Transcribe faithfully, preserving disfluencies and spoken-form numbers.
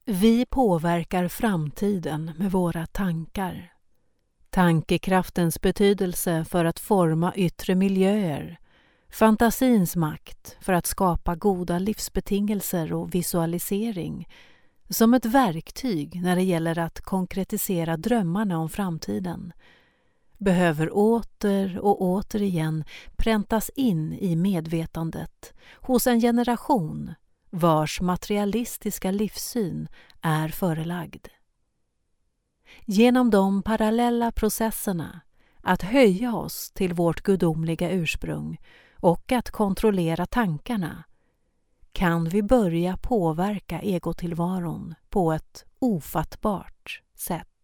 Vi påverkar framtiden med våra tankar. Tankekraftens betydelse för att forma yttre miljöer, fantasins makt för att skapa goda livsbetingelser och visualisering, som ett verktyg när det gäller att konkretisera drömmarna om framtiden, behöver åter och återigen präntas in i medvetandet hos en generation vars materialistiska livssyn är förelagd. Genom de parallella processerna att höja oss till vårt gudomliga ursprung och att kontrollera tankarna kan vi börja påverka egotillvaron på ett ofattbart sätt.